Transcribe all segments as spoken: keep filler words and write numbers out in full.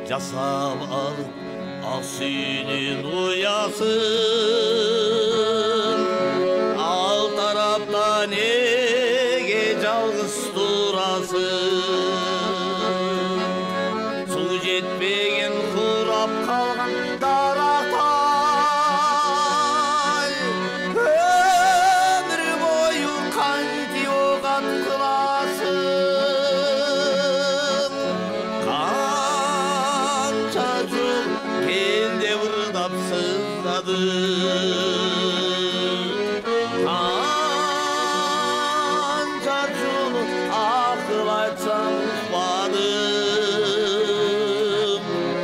жасап алып ақ сүйінен ұясын. Ал тарапта неге жалғыз тұрасың? Су жетпеген құрап қалған дарақтай, өмір бойы қанти оған қыласың. Қанша жыл келде бұрдап сыздадың, қанша жыл ақыл айтсам ұқпадым.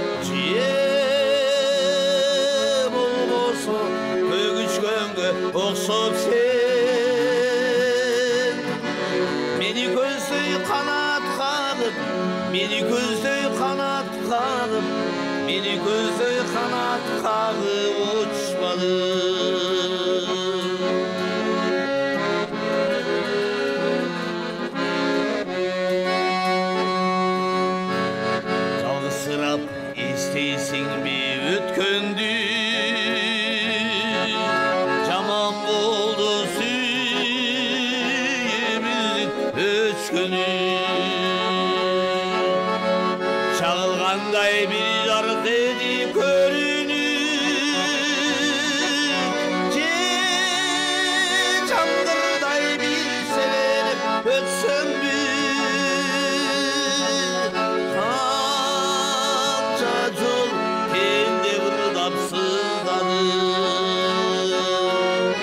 Жие болбосо көгүчкөнгө окшоп сен, мени көздөй канат кагып, мени көздөй канат кагып, мени көздөй канат кагып учпадың. Жалгызсырап эстейсиңби өткөндү? Жаман болду сүйүүбүздүн өчкөнү. Чагылгандай бир жарык эди көрүнүп, же жамгырдай бир селенеп өтсөмбү? Канча жыл келде бырдап сыздадым,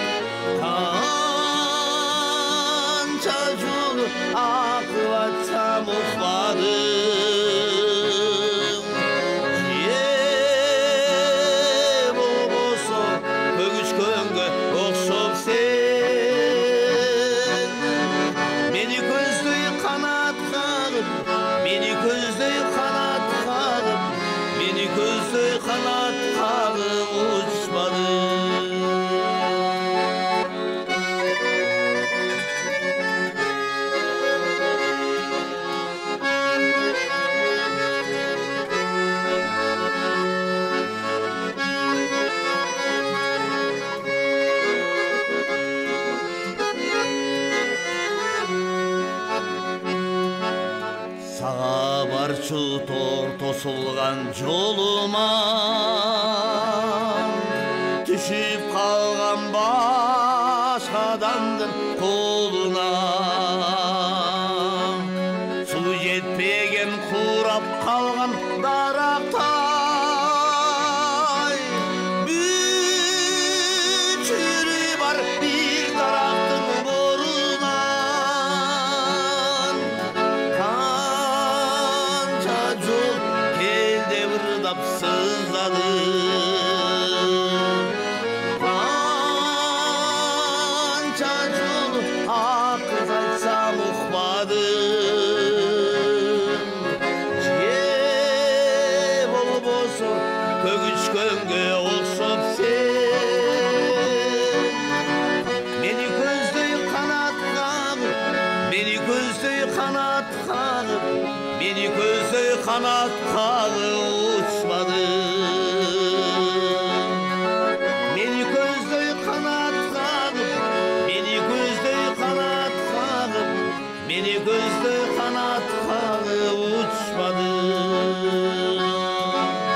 канча жыл акыл айтсам укпадым. Жие болбосо көгүчкөнгө окшоп сен, мени көздөй канат кагып, мени көздөй канат кагып, мени көздөй канат кагып учпадың. Сага барчу тор тосулган жолума түшүп калган башка адамдын колуна. Суу жетпеген курап калган дарактай, бүчүрү бар бир дарактын борунан. Канча жыл келде бырдап сыздадым, канча жыл акыл айтсам укпадым. Жие болбосо көгүчкөнгө окшоп сен, мени көздөй канат кагып, мени көздөй канат кагып, мени көздөй канат кагып учпадың. Мени көздөй канат кагып, мени көздөй канат кагып, мени көздөй канат кагып учпадың.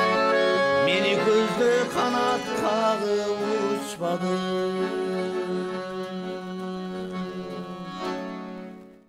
Мени көздөй канат кагып учпадың.